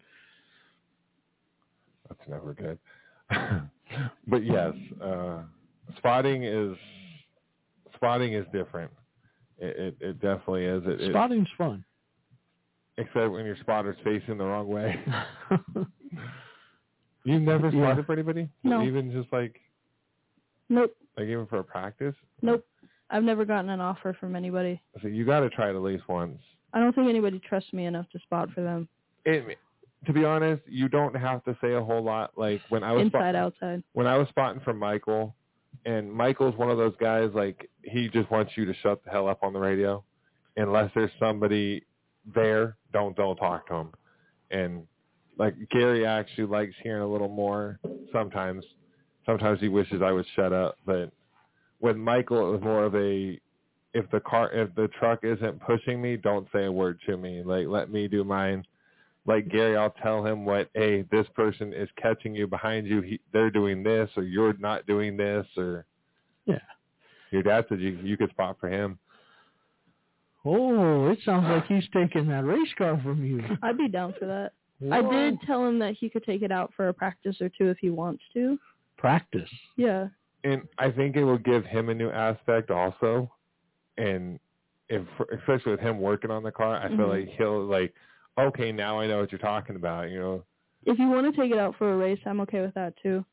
that's never good. But yes, uh, spotting is spotting is different. It it, it definitely is. It, spotting's fun. Except when your spotter's facing the wrong way. You've never Yeah. spotted for anybody? No. Even just like, Nope. like even for a practice? Nope. I've never gotten an offer from anybody. So you got to try it at least once. I don't think anybody trusts me enough to spot for them. It, to be honest, you don't have to say a whole lot. Like when I was Inside, spot- outside. when I was spotting for Michael, and Michael's one of those guys, like he just wants you to shut the hell up on the radio. Unless there's somebody there, don't don't talk to him. And like Gary actually likes hearing a little more sometimes. Sometimes he wishes I would shut up, but with Michael, it was more of a, if the car, if the truck isn't pushing me, don't say a word to me. Like, let me do mine. Like Gary, I'll tell him what, hey, this person is catching you behind you. He, they're doing this, or you're not doing this, or Yeah. your dad said you you could spot for him. Oh, it sounds like he's taking that race car from you. I'd be down for that. I did tell him that he could take it out for a practice or two if he wants to. Practice. Yeah. And I think it will give him a new aspect also. And if, especially with him working on the car, I feel Mhm. like he'll like, okay, now I know what you're talking about, you know. If you want to take it out for a race, I'm okay with that too.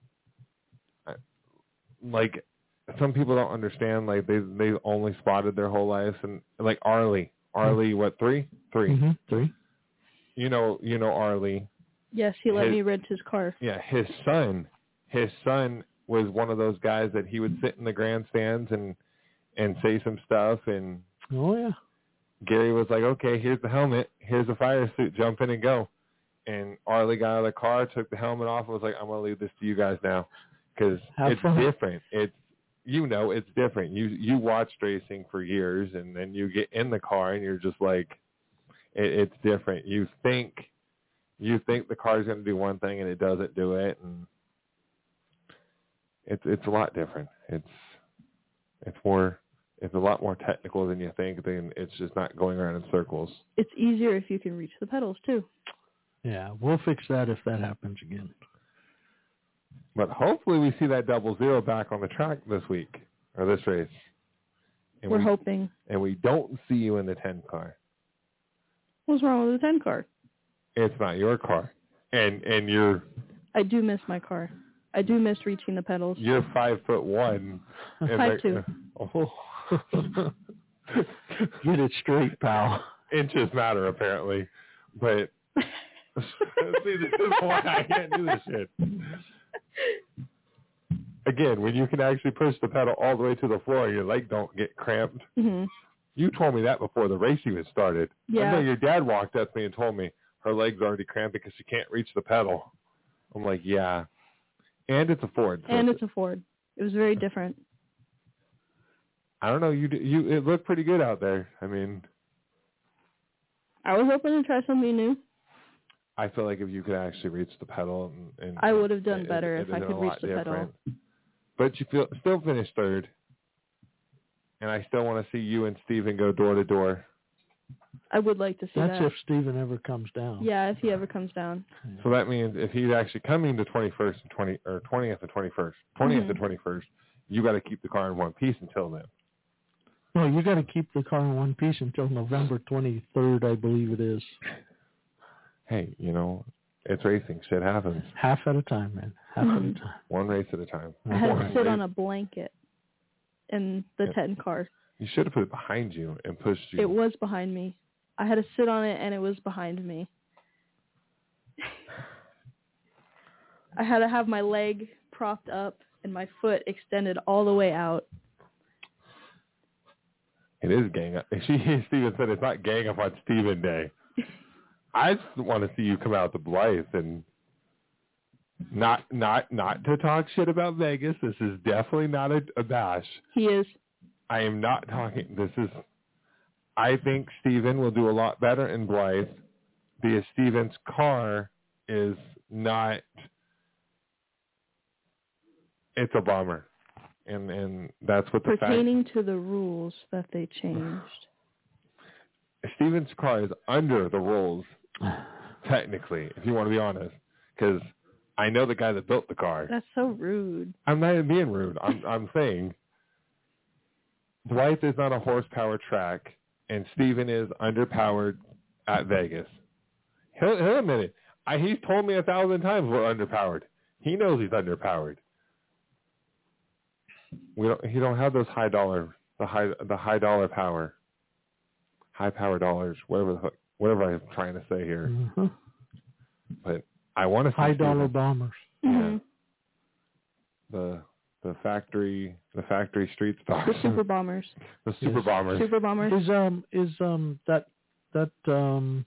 Like, some people don't understand, like, they they only spotted their whole lives. And, like, Arlie. Arlie, what, three? Three. Mm-hmm. Three. You know, you know Arlie. Yes, he let His- me rent his car. Yeah, his son, his son was one of those guys that he would sit in the grandstands and and say some stuff, and Oh, yeah. Gary was like, okay, here's the helmet, here's the fire suit, jump in and go. And Arlie got out of the car, took the helmet off, and was like, I'm going to leave this to you guys now, because it's fun. different. It's, you know, it's different. You you watched racing for years, and then you get in the car, and you're just like, it, it's different. You think you think the car's going to do one thing, and it doesn't do it, and it's it's a lot different. It's it's more it's a lot more technical than you think. Then it's just not going around in circles. It's easier if you can reach the pedals too. Yeah, we'll fix that if that happens again. But hopefully we see that double zero back on the track this week or this race. And We're we, hoping. And we don't see you in the ten car. What's wrong with the ten car? It's not your car, and and you're I do miss my car. I do miss reaching the pedals. you're five foot one. and Five like- two. Oh. Get it straight, pal. Inches matter apparently, but see, this is why I can't do this shit. Again, when you can actually push the pedal all the way to the floor, your leg don't get cramped. hmm You told me that before the race even started. I Yeah. know your dad walked up to me and told me her leg's already cramped because she can't reach the pedal. I'm like, yeah. And it's a Ford. So And it's a Ford. It was very different. I don't know. You d- you it looked pretty good out there. I mean, I was hoping to try something new. I feel like if you could actually reach the pedal, and, and I would have done it, better it, if it I is could a reach lot the different. pedal. But you feel, still finished third, and I still want to see you and Steven go door to door. I would like to see That's that. if Steven ever comes down. Yeah, if he ever comes down. So that means if he's actually coming to twenty-first and twenty or twentieth and twenty-first, twentieth Mhm. and twenty-first, you got to keep the car in one piece until then. No, you got to keep the car in one piece until November twenty-third, I believe it is. Hey, you know, it's racing. Shit happens. Half at a time, man. Half Mhm. at a time. One race at a time. I had One to sit race. on a blanket in the Yeah. ten car. You should have put it behind you and pushed you. It was behind me. I had to sit on it, and it was behind me. I had to have my leg propped up and my foot extended all the way out. It is gang up. She, Steven said it's not gang up on Steven Day. I just want to see you come out to Blythe and not not not to talk shit about Vegas. This is definitely not a, a bash. He is. I am not talking. This is. I think Steven will do a lot better in Blythe because Steven's car is not. It's a bummer, and and that's what the fact. Pertaining to the rules that they changed. Steven's car is under the rules, technically, if you want to be honest, because I know the guy that built the car. That's so rude. I'm not even being rude. I'm I'm saying Blythe is not a horsepower track, and Steven is underpowered at Vegas. He'll, he'll admit it. I, he's told me a thousand times we're underpowered. He knows he's underpowered. We don't. He don't have those high dollar, the high the high dollar power. High power dollars, whatever the, whatever I'm trying to say here. Mm-hmm. But I want to see High dollar Steven, bombers. Mm-hmm. the the factory the factory street stars, The Super Bombers. the super Yes. bombers. Super Bombers. Is um is um that that um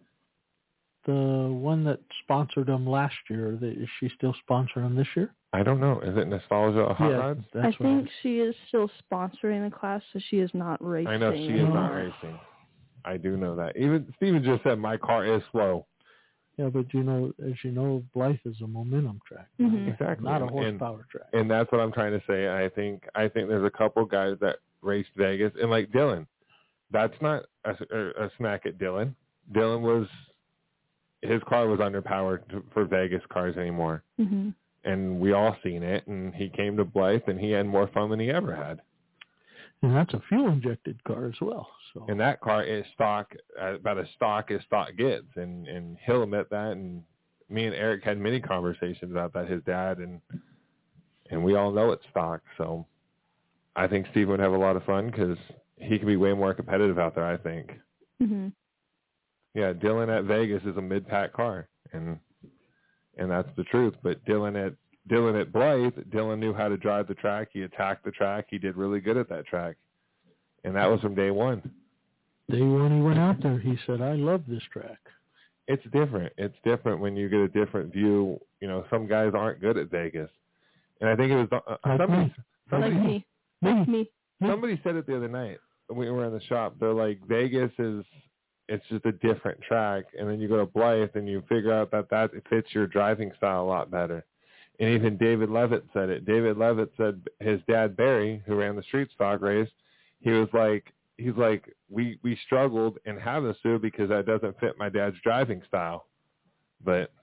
the one that sponsored them last year? That is she still sponsoring them this year? I don't know. Is it Nostalgia Hot yeah, Rods? that's I what think she is still sponsoring the class, so she is not racing. I know she is anymore. not racing. I do know that. Even Steven just said my car is slow. Yeah, but you know, as you know, Blythe is a momentum track, Mhm. Exactly. not a And- horsepower track. And that's what I'm trying to say. I think I think there's a couple guys that raced Vegas, and like Dylan, that's not a, a, a smack at Dylan. Dylan was his car was underpowered to, for Vegas cars anymore, Mhm. and we all seen it. And he came to Blythe, and he had more fun than he ever had. And that's a fuel-injected car as well. So And that car is stock, uh, about as stock as stock gets, and and he'll admit that. And me and Eric had many conversations about that. His dad and and we all know it's stock. So I think Steve would have a lot of fun because he can be way more competitive out there. I think. Mhm. Yeah, Dylan at Vegas is a mid-pack car, and and that's the truth. But Dylan at Dylan at Blythe, Dylan knew how to drive the track. He attacked the track. He did really good at that track, and that was from day one. day one he went out there, he said, "I love this track." It's different. It's different when you get a different view. You know, some guys aren't good at Vegas, and I think it was uh, Like somebody. me. Somebody, Like me. Me. Like me. somebody said it the other night when we were in the shop. They're like, Vegas is. It's just a different track, and then you go to Blythe and you figure out that that fits your driving style a lot better. And even David Levitt said it. David Levitt said his dad Barry, who ran the street stock race, he was like, he's like, we we struggled in Havasu because that doesn't fit my dad's driving style, but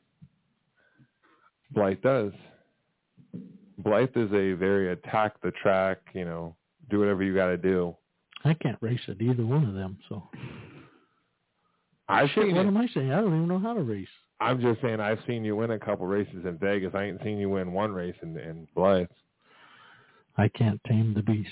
Blythe does. Blythe is a very attack the track, you know, do whatever you got to do. I can't race at either one of them, so I've shit, seen what it. am I saying? I don't even know how to race. I'm just saying I've seen you win a couple races in Vegas. I ain't seen you win one race in, in Blythe. I can't tame the beast.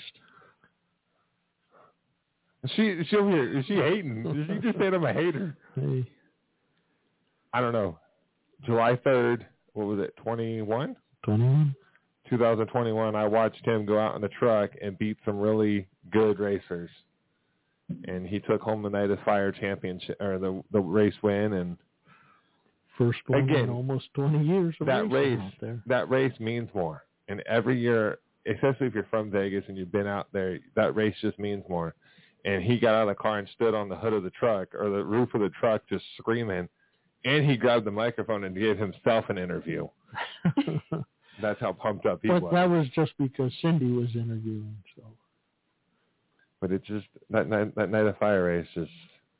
She she over here, is she hating? Did she just say I'm a hater? Hey, I don't know. July third, what was it, twenty-one? twenty-one. twenty twenty-one, I watched him go out in the truck and beat some really good racers. And he took home the Night of Fire championship, or the the race win. And First one Again, in almost twenty years of that racing race, out there. that race means more. And every year, especially if you're from Vegas and you've been out there, that race just means more. and he got out of the car and stood on the hood of the truck or the roof of the truck just screaming, and he grabbed the microphone and gave himself an interview. That's how pumped up he but was. But that was just because Cindy was interviewing. So, But it just that night, that night of fire race just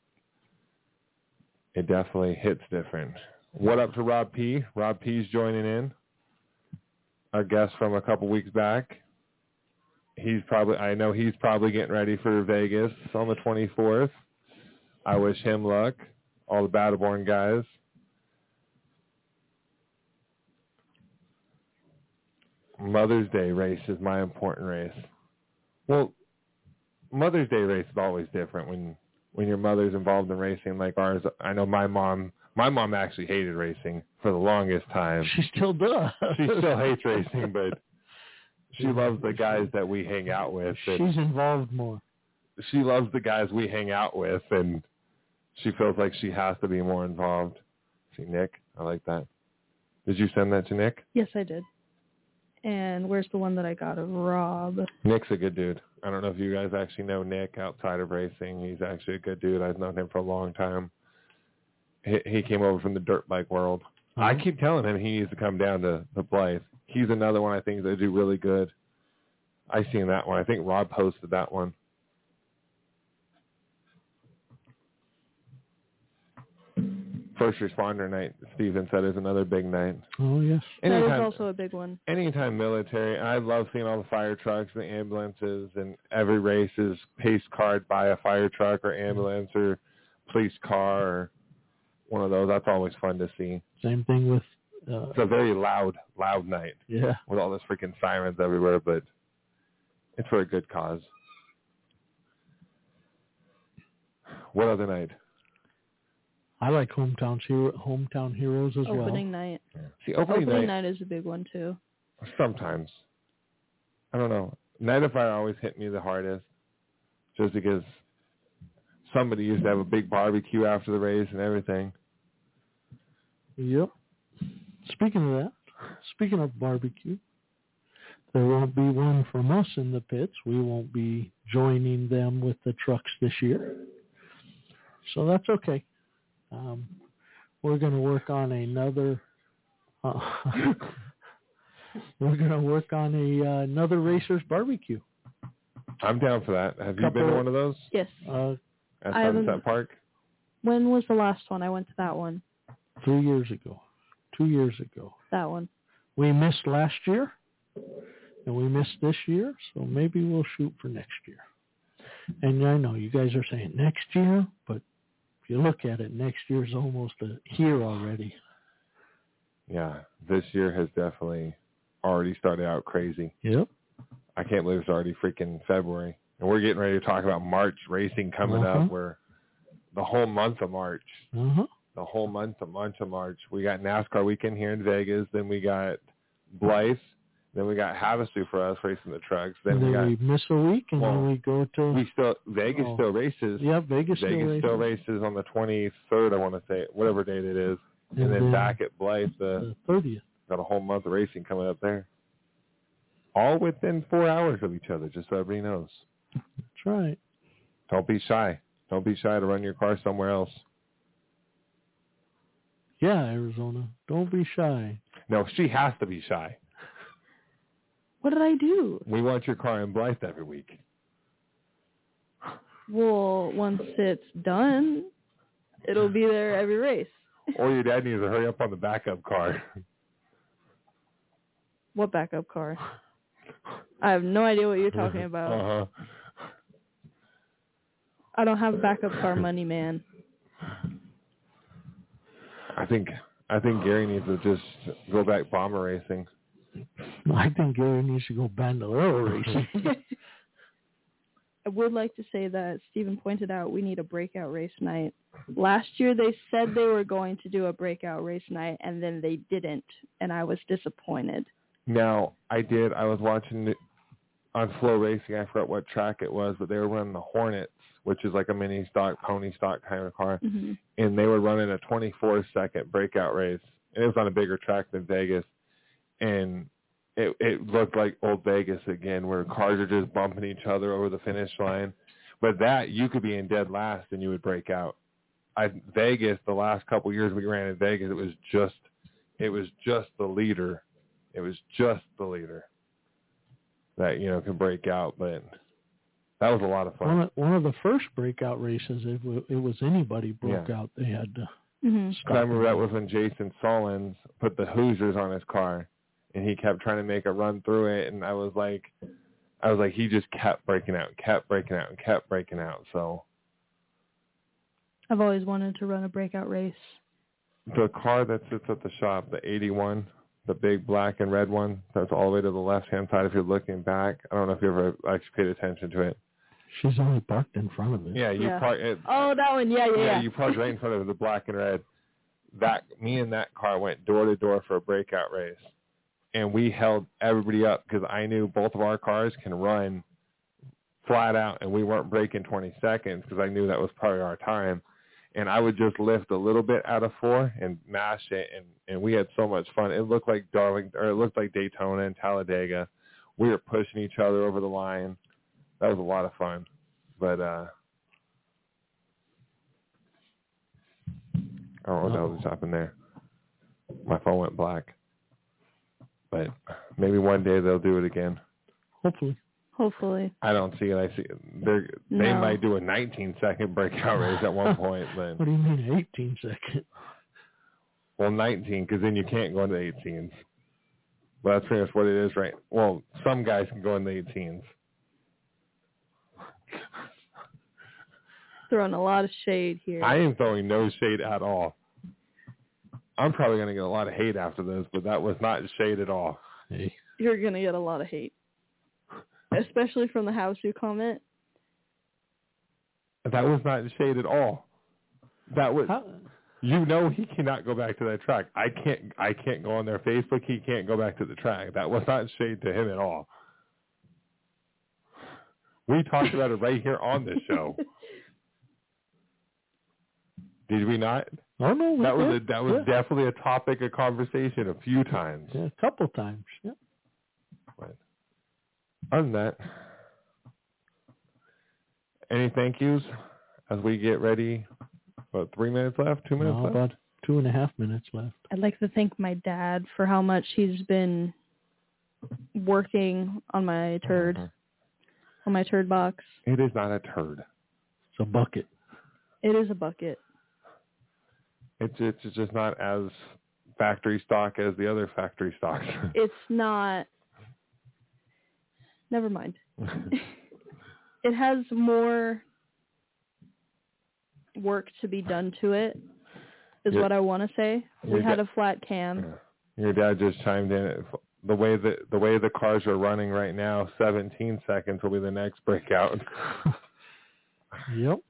it definitely hits different. What up to Rob P? Rob P's joining in. Our guest from a couple weeks back. He's probably I know he's probably getting ready for Vegas on the twenty-fourth. I wish him luck. All the Battleborn guys. Mother's Day race is my important race. Well, Mother's Day race is always different when when your mother's involved in racing like ours. I know my mom my mom actually hated racing for the longest time. She still does. She still hates racing, but she loves the guys that we hang out with. She's involved more. She loves the guys we hang out with, and she feels like she has to be more involved. See, Nick, I like that. Did you send that to Nick? Yes, I did. And where's the one that I got of Rob? Nick's a good dude. I don't know if you guys actually know Nick outside of racing. He's actually a good dude. I've known him for a long time. He, he came over from the dirt bike world. Mm-hmm. I keep telling him he needs to come down to the Blythe. He's another one I think they do really good. I seen that one. I think Rob posted that one. First responder night, Steven said, is another big night. Oh, yes. Anytime, that is also a big one. Anytime military. I love seeing all the fire trucks, the ambulances, and every race is pace card by a fire truck or ambulance or police car or one of those. That's always fun to see. Same thing with... Uh, it's a very loud, loud night. Yeah. With all those freaking sirens everywhere, but it's for a good cause. What other night? I like hometown hero, hometown heroes as opening well. Opening night. Yeah. See, opening, opening night, night is a big one too. Sometimes. I don't know. Night of Fire always hit me the hardest, just because somebody used to have a big barbecue after the race and everything. Yep. Speaking of that, speaking of barbecue, there won't be one from us in the pits. We won't be joining them with the trucks this year. So that's okay. Um, we're going to work on another. Uh, we're going to work on a uh, another racers barbecue. I'm down for that. Have Couple, you been to one of those? Yes. Uh, At Sunset Park. When was the last one? I went to that one. Three years ago. Two years ago. That one. We missed last year, and we missed this year, so maybe we'll shoot for next year. And I know you guys are saying next year, but if you look at it, next year's almost a, here already. Yeah, this year has definitely already started out crazy. Yep. I can't believe it's already freaking February. And we're getting ready to talk about March racing coming uh-huh. up, where the whole month of March, uh-huh. the whole month of month of March, we got NASCAR weekend here in Vegas, then we got Blythe, then we got Havasu for us racing the trucks. Then, and then we, got, we miss a week, and well, then we go to... We still Vegas oh. still races. Yeah, Vegas, Vegas still races. still races on the twenty-third, I want to say, whatever date it is. And, and then, then back at Blythe, the, the thirtieth. Got a whole month of racing coming up there. All within four hours of each other, just so everybody knows. That's right. Don't be shy. Don't be shy to run your car somewhere else. Yeah, Arizona. Don't be shy. No, she has to be shy. What did I do? We want your car in Blythe every week. Well, once it's done, it'll be there every race. Or your dad needs to hurry up on the backup car. What backup car? I have no idea what you're talking about. Uh-huh. I don't have backup car money, man. I think I think Gary needs to just go back bomber racing. I think Gary needs to go bandolero racing. I would like to say that Stephen pointed out we need a breakout race night. Last year they said they were going to do a breakout race night, and then they didn't, and I was disappointed. Now, I did. I was watching it on Flow Racing. I forgot what track it was, but they were running the Hornets, which is like a mini stock, pony stock kind of car. Mm-hmm. And they were running a twenty-four second breakout race. And it was on a bigger track than Vegas. And it, it looked like old Vegas again, where cars are just bumping each other over the finish line. But that, you could be in dead last and you would break out. I Vegas, the last couple years we ran in Vegas, it was just it was just the leader. It was just the leader that, you know, could break out. But that was a lot of fun. One of, one of the first breakout races, it, w- it was anybody broke Yeah. out, they had to Mm-hmm. stop. I remember that was when Jason Sullins put the Hoosiers on his car, and he kept trying to make a run through it, and I was like, I was like, he just kept breaking out, kept breaking out, and kept breaking out. So I've always wanted to run a breakout race. the car that sits at the shop, the eighty-one, the big black and red one, that's all the way to the left-hand side if you're looking back. I don't know if you ever actually paid attention to it. She's only parked in front of it. Yeah, you Yeah. park it. Oh, that one. Yeah, yeah, Yeah, yeah. you parked right in front of the black and red. That me and that car went door to door for a breakout race, and we held everybody up because I knew both of our cars can run flat out, and we weren't breaking twenty seconds because I knew that was probably our time. And I would just lift a little bit out of four and mash it, and, and we had so much fun. It looked like Darling, or it looked like Daytona and Talladega. We were pushing each other over the line. That was a lot of fun. But uh, I don't know what the hell just happened there. My phone went black. But maybe one day they'll do it again. Hopefully. Hopefully. I don't see it. I see they're, they No. might do a nineteen second breakout race at one point. But What do you mean eighteen second? well, nineteen, because then you can't go into eighteens. But that's pretty much what it is, right? Well, some guys can go in the eighteens. Throwing a lot of shade here. I am throwing no shade at all. I'm probably going to get a lot of hate after this, but that was not shade at all. Hey. You're going to get a lot of hate. Especially from the Havasu comment. That was not shade at all. That was, How, you know, he cannot go back to that track. I can't, I can't go on their Facebook. He can't go back to the track. That was not shade to him at all. We talked about it right here on this show. Did we not? oh, no. we That was a, did. that was yeah. definitely a topic of conversation a few times. Yeah, a couple times. Yeah. But other than that, any thank yous as we get ready? What, three minutes left? Two minutes No, left? about two and a half minutes left. I'd like to thank my dad for how much he's been working on my turd, Mhm. on my turd box. It is not a turd. It's a bucket. It is a bucket. It's it's just not as factory stock as the other factory stocks. It's not. Never mind. It has more work to be done to it, is Yeah. what I want to say. We Yeah. had a flat cam. Your dad just chimed in. The way that the way the cars are running right now, seventeen seconds will be the next breakout. Yep.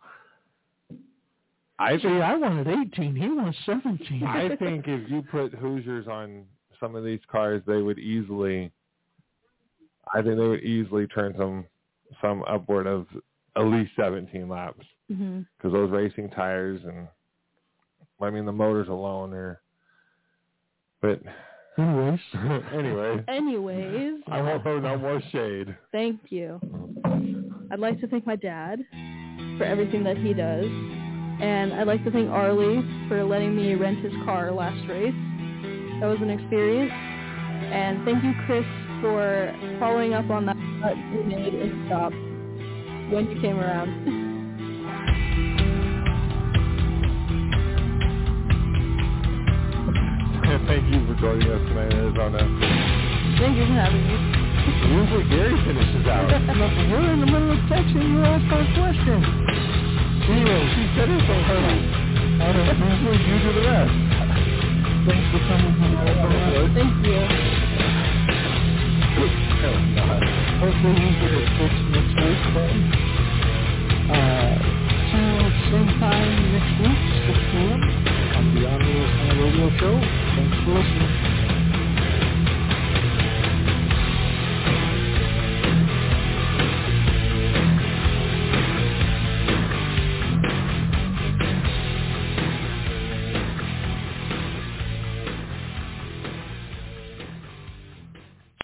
I See, think I wanted eighteen. He wants seventeen. I think if you put Hoosiers on some of these cars, they would easily. I think they would easily turn some some upward of at least seventeen laps Mm-hmm. because those racing tires and I mean the motors alone are. But Anyways. anyway, Anyways, I won't throw no more shade. thank you. I'd like to thank my dad for everything that he does. And I'd like to thank Arlie for letting me rent his car last race. That was an experience. And thank you, Chris, for following up on that cut we made in stop when you came around. Thank you for joining us tonight in Arizona. Thank you for having me. Usually Gary finishes out. We're in the middle of section. You asked our question. Anyway, she said it so hard. I don't usually you do the rest. Thanks for coming. Thank you. No, not. Hopefully you get it fixed